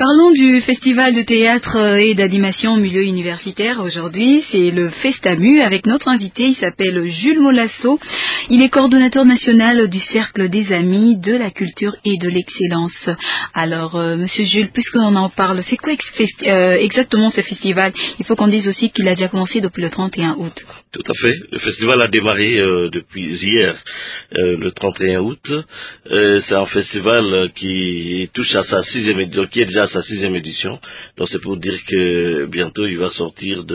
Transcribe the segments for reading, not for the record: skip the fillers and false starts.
Parlons du festival de théâtre et d'animation au milieu universitaire. Aujourd'hui, c'est le Festamu avec notre invité. Il s'appelle Jules Molasso. Il est coordonnateur national du Cercle des Amis de la Culture et de l'Excellence. Alors, Monsieur Jules, puisqu'on en parle, c'est quoi exactement ce festival? Il faut qu'on dise aussi qu'il a déjà commencé depuis le 31 août. Tout à fait. Le festival a démarré depuis hier, le 31 août. C'est un festival qui touche à sa sixième édition, qui est déjà à sa sixième édition. Donc c'est pour dire que bientôt il va sortir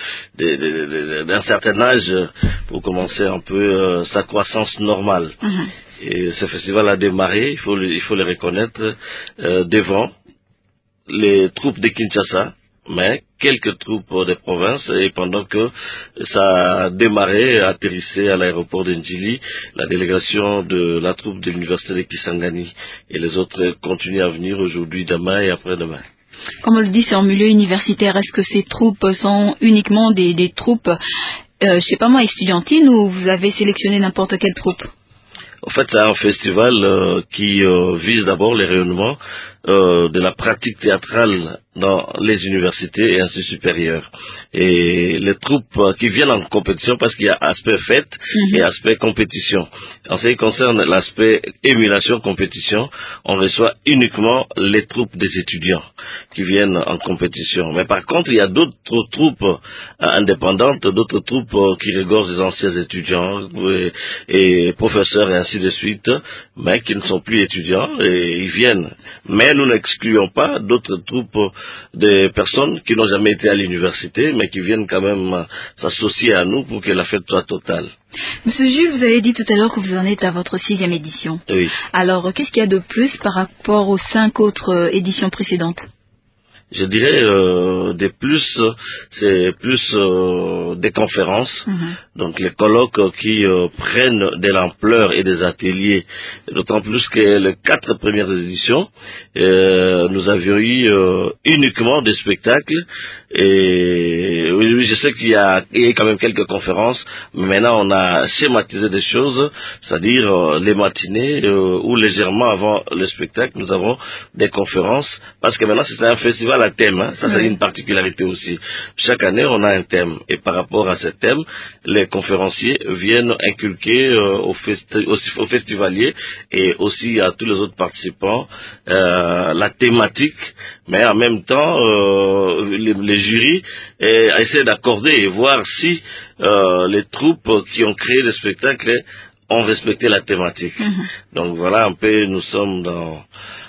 d'un certain âge pour commencer un peu sa croissance normale. Et ce festival a démarré, il faut le reconnaître, devant les troupes de Kinshasa, mais quelques troupes des provinces, et pendant que ça a démarré, atterrissé à l'aéroport de Ndjili, la délégation de la troupe de l'université de Kisangani, et les autres continuent à venir aujourd'hui, demain et après-demain. Comme on le dit, c'est en milieu universitaire. Est-ce que ces troupes sont uniquement des troupes, je sais pas moi, estudiantines, ou vous avez sélectionné n'importe quelle troupe? En fait, c'est un festival qui vise d'abord les rayonnements de la pratique théâtrale dans les universités et instituts supérieurs. Et les troupes qui viennent en compétition, parce qu'il y a aspect fête et aspect compétition. En ce qui concerne l'aspect émulation-compétition, on reçoit uniquement les troupes des étudiants qui viennent en compétition. Mais par contre, il y a d'autres troupes indépendantes, d'autres troupes qui regorgent des anciens étudiants et professeurs et ainsi de suite, mais qui ne sont plus étudiants et ils viennent. Mais nous n'excluons pas d'autres troupes de personnes qui n'ont jamais été à l'université, mais qui viennent quand même s'associer à nous pour que la fête soit totale. Monsieur Jules, vous avez dit tout à l'heure que vous en êtes à votre 6e édition. Oui. Alors, qu'est-ce qu'il y a de plus par rapport aux 5 autres éditions précédentes? Je dirais des plus, c'est plus des conférences, donc les colloques qui prennent de l'ampleur et des ateliers, d'autant plus que les 4 premières éditions, nous avions eu uniquement des spectacles, et oui, je sais qu'il y a quand même quelques conférences, mais maintenant on a schématisé des choses, c'est-à-dire les matinées ou légèrement avant le spectacle, nous avons des conférences, parce que maintenant c'est un festival à thème, ça c'est une particularité aussi. Chaque année on a un thème, et par rapport à ce thème, les conférenciers viennent inculquer aux festivaliers et aussi à tous les autres participants la thématique, mais en même temps les jurys essaient d'accorder et voir si les troupes qui ont créé le spectacle ont respecté la thématique. Donc voilà un peu, nous sommes dans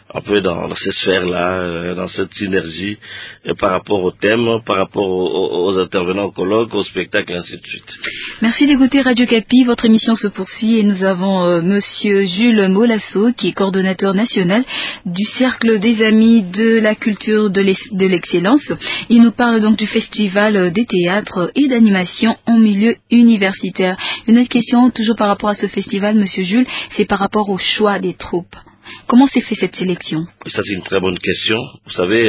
cette sphère-là, dans cette synergie, par rapport au thème, par rapport aux intervenants au colloque, au spectacle, et ainsi de suite. Merci d'écouter Radio Capi. Votre émission se poursuit et nous avons Monsieur Jules Molasso, qui est coordonnateur national du Cercle des Amis de la Culture de l'Excellence. Il nous parle donc du festival des théâtres et d'animation en milieu universitaire. Une autre question, toujours par rapport à ce festival, Monsieur Jules, c'est par rapport au choix des troupes. Comment s'est fait cette sélection? Ça, c'est une très bonne question. Vous savez,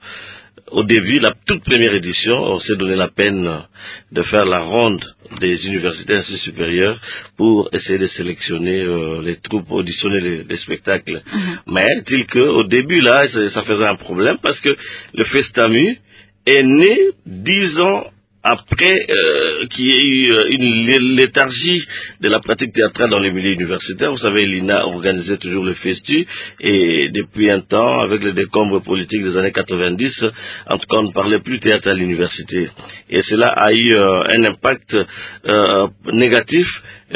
au début, la toute première édition, on s'est donné la peine de faire la ronde des universités et instituts supérieurs pour essayer de sélectionner les troupes, auditionner les spectacles. Mais dit qu'au début, là, ça faisait un problème parce que le Festamu est né 10 ans après qu'il y ait eu une léthargie de la pratique théâtrale dans les milieux universitaires. Vous savez, l'INA organisait toujours le Festu, et depuis un temps, avec le décombre politique des années 90, en tout cas, on ne parlait plus théâtre à l'université. Et cela a eu un impact négatif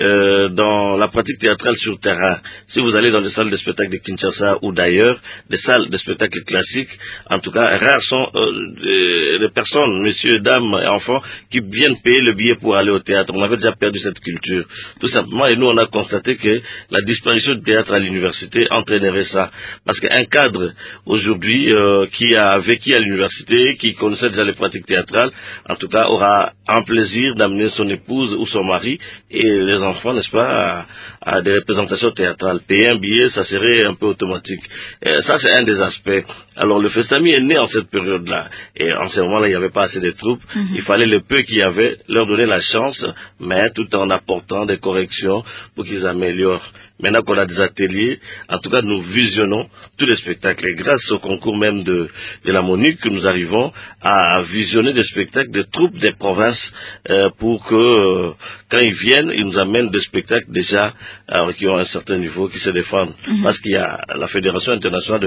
dans la pratique théâtrale sur terrain. Si vous allez dans les salles de spectacle de Kinshasa ou d'ailleurs, des salles de spectacle classiques, en tout cas, rares sont les personnes, messieurs, dames et enfants, qui viennent payer le billet pour aller au théâtre. On avait déjà perdu cette culture, tout simplement, et nous on a constaté que la disparition du théâtre à l'université entraînerait ça. Parce qu'un cadre, aujourd'hui, qui a vécu à l'université, qui connaissait déjà les pratiques théâtrales, en tout cas, aura un plaisir d'amener son épouse ou son mari et les enfants, n'est-ce pas, à des représentations théâtrales. Payer un billet, ça serait un peu automatique. Ça, c'est un des aspects. Alors, le Festami est né en cette période-là. Et en ce moment-là, il n'y avait pas assez de troupes. Il fallait le peu qu'il y avait, leur donner la chance, mais tout en apportant des corrections pour qu'ils améliorent. Maintenant qu'on a des ateliers, en tout cas nous visionnons tous les spectacles. Et grâce au concours même de la MONUC, nous arrivons à visionner des spectacles de troupes des provinces pour que quand ils viennent, ils nous amènent des spectacles déjà qui ont un certain niveau, qui se défendent. Parce qu'il y a la Fédération internationale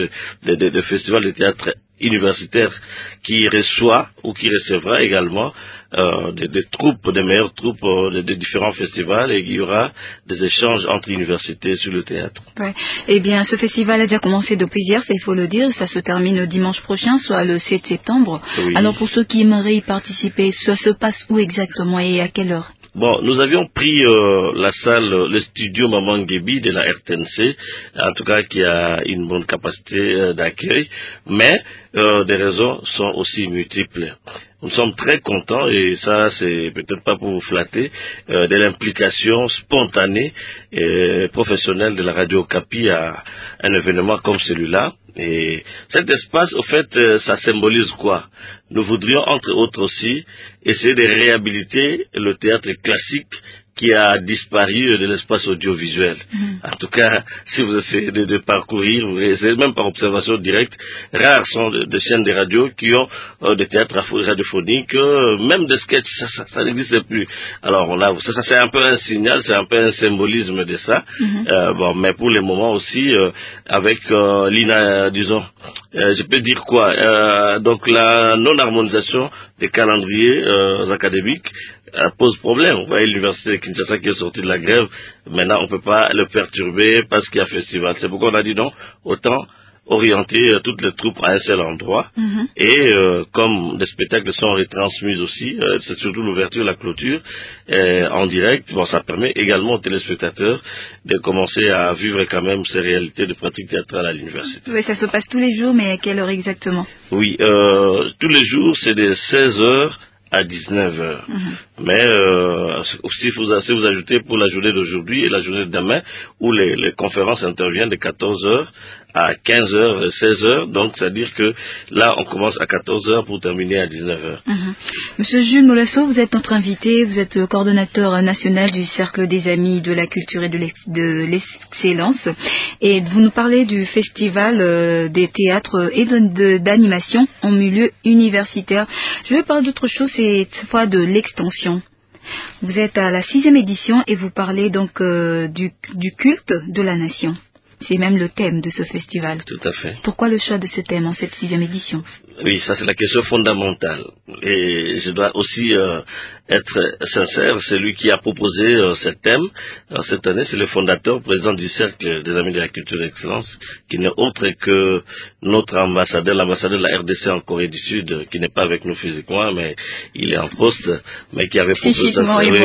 de festivals de théâtre universitaire qui reçoit ou qui recevra également des troupes, des meilleures troupes de différents festivals, et il y aura des échanges entre universités sur le théâtre. Ouais. Eh bien, ce festival a déjà commencé depuis hier, il faut le dire, ça se termine dimanche prochain, soit le 7 septembre. Oui. Alors pour ceux qui aimeraient y participer, ça se passe où exactement et à quelle heure? Bon, nous avions pris la salle, le studio Maman Ngebi de la RTNC, en tout cas qui a une bonne capacité d'accueil, mais des raisons sont aussi multiples. Nous sommes très contents, et ça c'est peut-être pas pour vous flatter, de l'implication spontanée et professionnelle de la Radio Okapi à un événement comme celui-là. Et cet espace, au fait, ça symbolise quoi? Nous voudrions, entre autres aussi, essayer de réhabiliter le théâtre classique qui a disparu de l'espace audiovisuel. En tout cas, si vous essayez de parcourir, vous essayez même par observation directe, rares sont des chaînes de radio qui ont des théâtres radiophoniques, même des sketchs, ça n'existe plus. Alors ça c'est un peu un signal, c'est un peu un symbolisme de ça. Bon, mais pour le moment aussi, avec disons, je peux dire quoi, donc la non-harmonisation des calendriers académiques pose problème. Vous voyez l'université de Kinshasa qui est sortie de la grève, maintenant on ne peut pas le perturber parce qu'il y a festival. C'est pourquoi on a dit non, autant orienter toutes les troupes à un seul endroit. Et comme les spectacles sont retransmis aussi, c'est surtout l'ouverture, la clôture en direct, bon, ça permet également aux téléspectateurs de commencer à vivre quand même ces réalités de pratique théâtrale à l'université. Oui, ça se passe tous les jours, mais à quelle heure exactement? Oui, tous les jours c'est de 16h à 19h. Mais si vous ajoutez pour la journée d'aujourd'hui et la journée de demain, où les conférences interviennent de 14h à 15h, 16h, donc c'est-à-dire que là on commence à 14h pour terminer à 19h. Monsieur Jules Molasso, vous êtes notre invité, vous êtes coordonnateur national du Cercle des Amis de la Culture et de l'Excellence, et vous nous parlez du festival des théâtres et d'animation en milieu universitaire. Je vais parler d'autre chose, cette fois de l'extension. Vous êtes à la 6e édition et vous parlez donc du culte de la nation. C'est même le thème de ce festival. Tout à fait. Pourquoi le choix de ce thème en cette 6e édition? Oui, ça c'est la question fondamentale. Et je dois aussi être sincère, celui qui a proposé ce thème cette année, c'est le fondateur, président du Cercle des Amis de la Culture d'Excellence, qui n'est autre que notre ambassadeur, l'ambassadeur de la RDC en Corée du Sud, qui n'est pas avec nous physiquement, mais il est en poste, mais qui avait proposé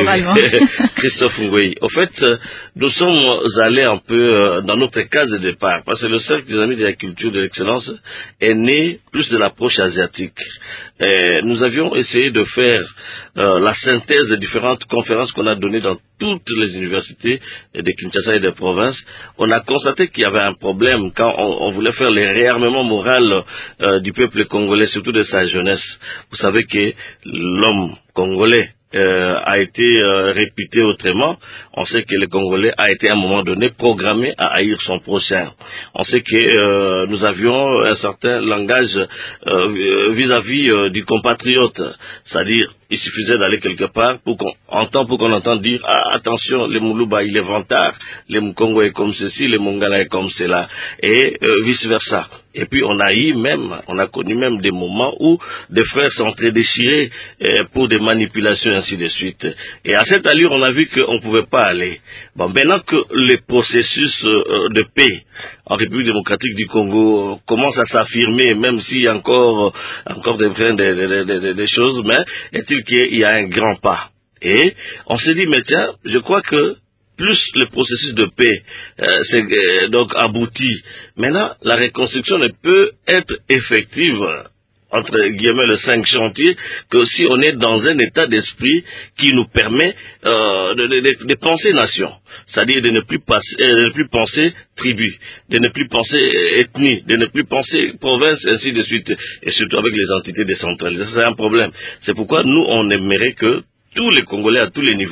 ça. Christophe Ngoyi. Au fait, nous sommes allés un peu dans notre case de départ, parce que le Cercle des Amis de la Culture de l'Excellence est né plus de l'approche asiatique. Nous avions essayé de faire la synthèse des différentes conférences qu'on a données dans toutes les universités de Kinshasa et des provinces. On a constaté qu'il y avait un problème quand on voulait faire le réarmement moral du peuple congolais, surtout de sa jeunesse. Vous savez que l'homme congolais a été réputé autrement. On sait que le Congolais a été à un moment donné programmé à haïr son prochain. On sait que nous avions un certain langage vis-à-vis du compatriote, c'est-à-dire il suffisait d'aller quelque part pour qu'on entende dire attention, le Moulouba il est vantard, le Mkongo est comme ceci, le Mongala est comme cela, et vice versa. Et puis on a connu même des moments où des frères s'entre-déchiraient pour des manipulations, ainsi de suite. Et à cette allure, on a vu qu'on ne pouvait pas aller. Bon, maintenant que le processus de paix en République démocratique du Congo commence à s'affirmer, même s'il y a encore des choses, mais est-il qu'il y a un grand pas. Et on s'est dit, mais tiens, je crois que plus le processus de paix donc aboutit, maintenant la reconstruction ne peut être effective entre guillemets le 5 chantiers que si on est dans un état d'esprit qui nous permet de penser nation, c'est-à-dire de ne plus penser tribu, de ne plus penser ethnie, de ne plus penser province, ainsi de suite, et surtout avec les entités décentralisées. C'est un problème. C'est pourquoi nous on aimerait que tous les Congolais à tous les niveaux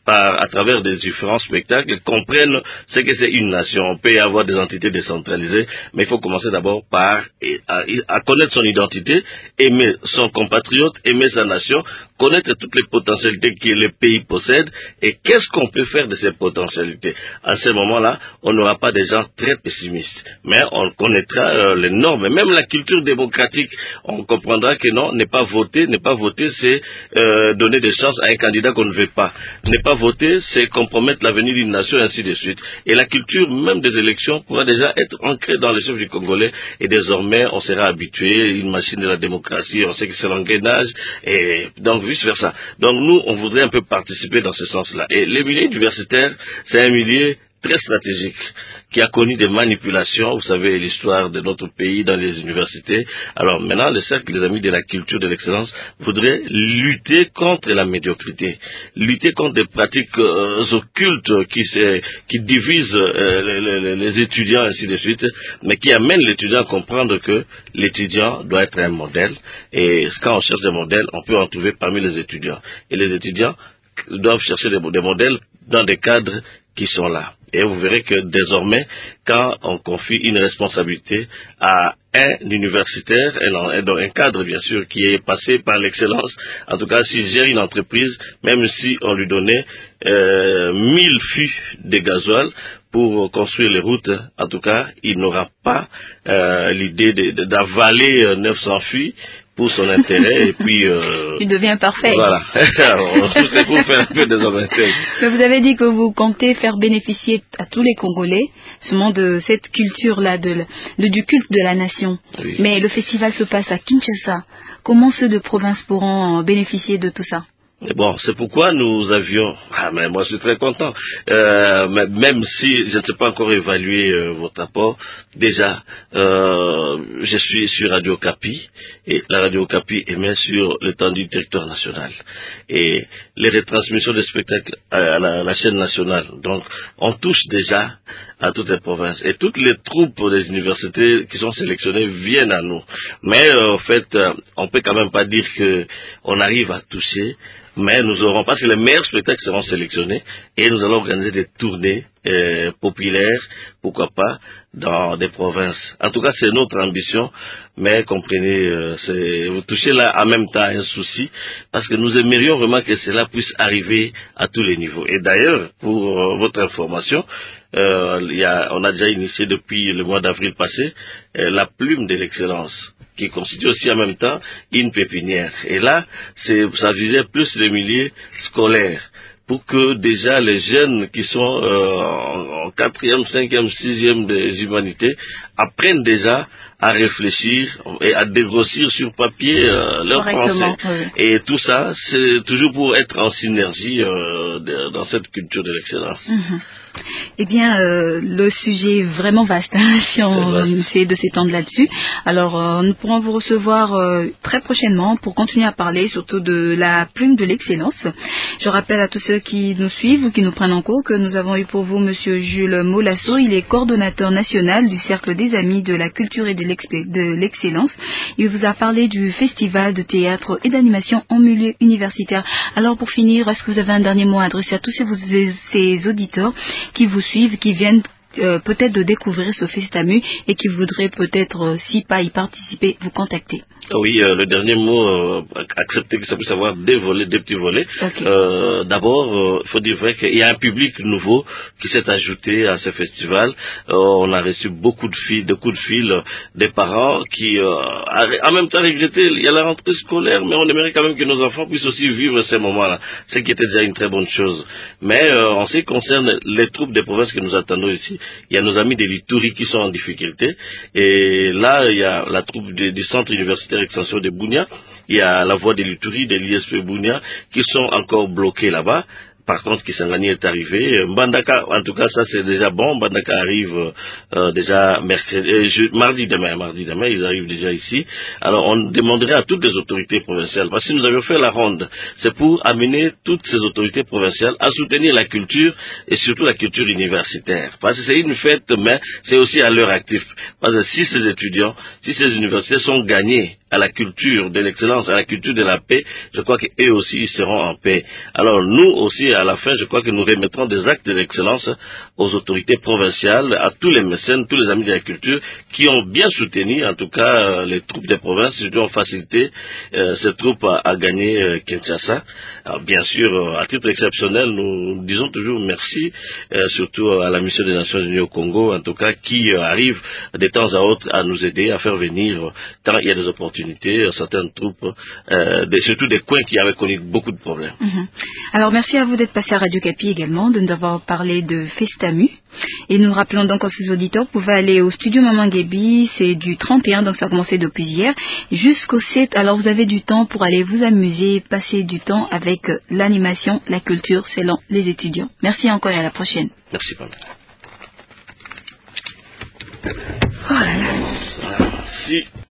à travers des différents spectacles, comprennent ce que c'est une nation. On peut y avoir des entités décentralisées, mais il faut commencer d'abord par à connaître son identité, aimer son compatriote, aimer sa nation, connaître toutes les potentialités que le pays possède et qu'est-ce qu'on peut faire de ces potentialités. À ce moment-là, on n'aura pas des gens très pessimistes, mais on connaîtra les normes, même la culture démocratique. On comprendra que non, n'est pas voter, c'est donner des chances à un candidat qu'on ne veut pas. Ne pas voter, c'est compromettre l'avenir d'une nation, et ainsi de suite. Et la culture même des élections pourra déjà être ancrée dans les chefs du Congolais, et désormais on sera habitué, une machine de la démocratie, on sait que c'est l'engrenage, et donc vice versa. Donc nous, on voudrait un peu participer dans ce sens-là. Et les milieux universitaires, c'est un milieu très stratégique, qui a connu des manipulations, vous savez l'histoire de notre pays dans les universités. Alors maintenant, le cercle des amis de la culture de l'excellence voudrait lutter contre la médiocrité, lutter contre des pratiques occultes qui divisent les étudiants, ainsi de suite, mais qui amènent l'étudiant à comprendre que l'étudiant doit être un modèle, et quand on cherche des modèles, on peut en trouver parmi les étudiants. Et les étudiants doivent chercher des modèles dans des cadres qui sont là. Et vous verrez que désormais, quand on confie une responsabilité à un universitaire, un cadre bien sûr, qui est passé par l'excellence, en tout cas s'il gère une entreprise, même si on lui donnait 1000 fûts de gasoil pour construire les routes, en tout cas, il n'aura pas l'idée d'avaler 900 fûts pour son intérêt, et puis... il devient parfait. Voilà. Alors, tout c'est pour faire un peu des avantages. Mais vous avez dit que vous comptez faire bénéficier à tous les Congolais seulement de cette culture-là, du culte de la nation. Oui. Mais le festival se passe à Kinshasa. Comment ceux de province pourront bénéficier de tout ça? Et bon, c'est pourquoi nous avions... mais moi je suis très content. Même si je ne sais pas encore évaluer votre apport, déjà, je suis sur Radio Okapi, et la Radio Okapi émet sur l'étendue du territoire national. Et les retransmissions des spectacles à la chaîne nationale, donc on touche déjà à toutes les provinces. Et toutes les troupes des universités qui sont sélectionnées viennent à nous. Mais en fait, on peut quand même pas dire qu'on arrive à toucher, mais nous aurons, parce que les meilleurs spectacles seront sélectionnés, et nous allons organiser des tournées populaires, pourquoi pas, dans des provinces. En tout cas, c'est notre ambition, mais comprenez, vous touchez là en même temps un souci, parce que nous aimerions vraiment que cela puisse arriver à tous les niveaux. Et d'ailleurs, pour votre information, on a déjà initié depuis le mois d'avril passé la plume de l'excellence, qui constitue aussi en même temps une pépinière. Et là, ça visait plus les milieux scolaires, pour que déjà les jeunes qui sont en 4e, 5e, 6e des humanités apprennent déjà à réfléchir et à dégrossir sur papier leur pensée. Oui. Et tout ça, c'est toujours pour être en synergie dans cette culture de l'excellence. Mm-hmm. Eh bien, le sujet est vraiment vaste, hein, si on essaie de s'étendre là-dessus. Alors, nous pourrons vous recevoir très prochainement pour continuer à parler surtout de la plume de l'excellence. Je rappelle à tous ceux qui nous suivent ou qui nous prennent en cours que nous avons eu pour vous Monsieur Jules Molasso. Il est coordonnateur national du Cercle des Amis de la Culture et de l'Excellence. Il vous a parlé du festival de théâtre et d'animation en milieu universitaire. Alors, pour finir, est-ce que vous avez un dernier mot à adresser à tous ces auditeurs qui vous suivent, qui viennent peut-être de découvrir ce Festamu et qui voudraient peut-être, si pas y participer, vous contacter? Oui, le dernier mot, accepter que ça puisse avoir des petits volets. Okay. D'abord, il faut dire vrai qu'il y a un public nouveau qui s'est ajouté à ce festival. On a reçu beaucoup de coups de fil des parents qui, en même temps, regrettaient, il y a la rentrée scolaire, mais on aimerait quand même que nos enfants puissent aussi vivre ces moments-là, ce qui était déjà une très bonne chose. Mais en ce qui concerne les troupes des provinces que nous attendons ici, il y a nos amis de l'Ituri qui sont en difficulté, et là, il y a la troupe du centre universitaire extension de Bunia, il y a la voie de l'Ituri, de l'ISP Bunia, qui sont encore bloqués là-bas. Par contre, Kisangani est arrivé. Mbandaka, en tout cas, ça c'est déjà bon. Mbandaka arrive déjà mardi demain, ils arrivent déjà ici. Alors, on demanderait à toutes les autorités provinciales, parce que nous avions fait la ronde, c'est pour amener toutes ces autorités provinciales à soutenir la culture et surtout la culture universitaire. Parce que c'est une fête, mais c'est aussi à leur actif. Parce que si ces étudiants, si ces universités sont gagnés à la culture de l'excellence, à la culture de la paix, je crois qu'eux aussi ils seront en paix. Alors nous aussi, à la fin, je crois que nous remettrons des actes d'excellence aux autorités provinciales, à tous les mécènes, tous les amis de la culture qui ont bien soutenu, en tout cas, les troupes des provinces, qui ont facilité ces troupes à gagner Kinshasa. Alors, bien sûr, à titre exceptionnel, nous disons toujours merci, surtout à la mission des Nations Unies au Congo, en tout cas, qui arrive de temps à autre à nous aider, à faire venir, quand il y a des opportunités, certaines troupes, surtout des coins qui avaient connu beaucoup de problèmes. Alors, merci à vous d'être passé à Radio Capi également, de nous avoir parlé de Festamu. Et nous rappelons donc à ces auditeurs, vous pouvez aller au studio Maman Guébi, c'est du 31, donc ça a commencé depuis hier, jusqu'au 7. Alors, vous avez du temps pour aller vous amuser, passer du temps avec l'animation, la culture, selon les étudiants. Merci encore et à la prochaine. Merci, Pamela. Oh là là. Si